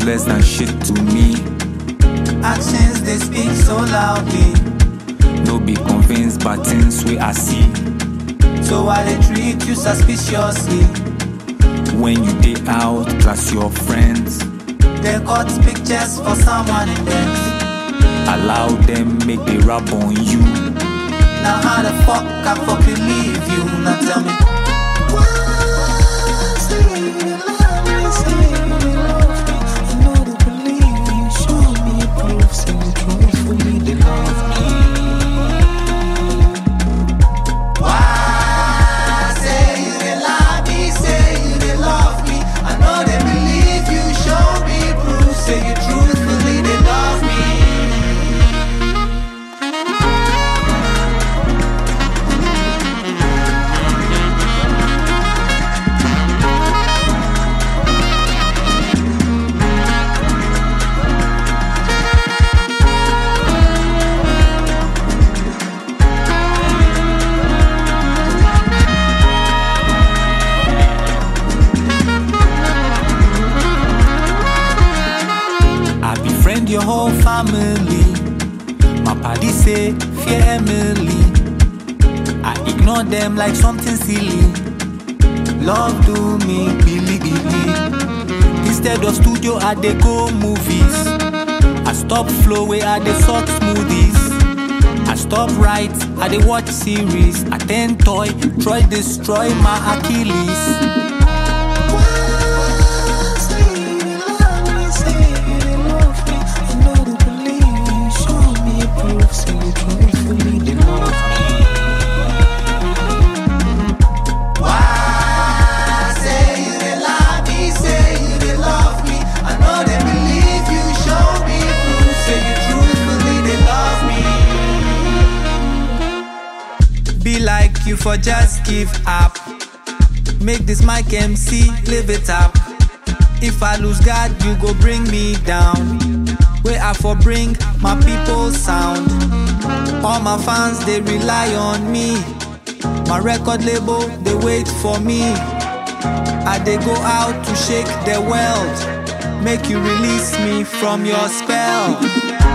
less than shit to me. Actions they speak so loudly. No be convinced by things we I see. So why they treat you suspiciously? When you day out, plus your friends, They got pictures for someone in them. allow them make they rap on you. Now how the fuck I fucking leave you? Now tell me. Friend your whole family. My party say fear Emily. I ignore them like something silly. Love do me billy billy. Instead of studio I dey go movies. I stop flow where I dey suck smoothies. I stop right, I dey watch series. I ten toy, Troy destroy my Achilles. Be like you for just give up. Make this mic MC live it up. If I lose God, you go bring me down. Where I for bring my people sound. All my fans they rely on me. My record label they wait for me. I they go out to shake the world. Make you release me from your spell.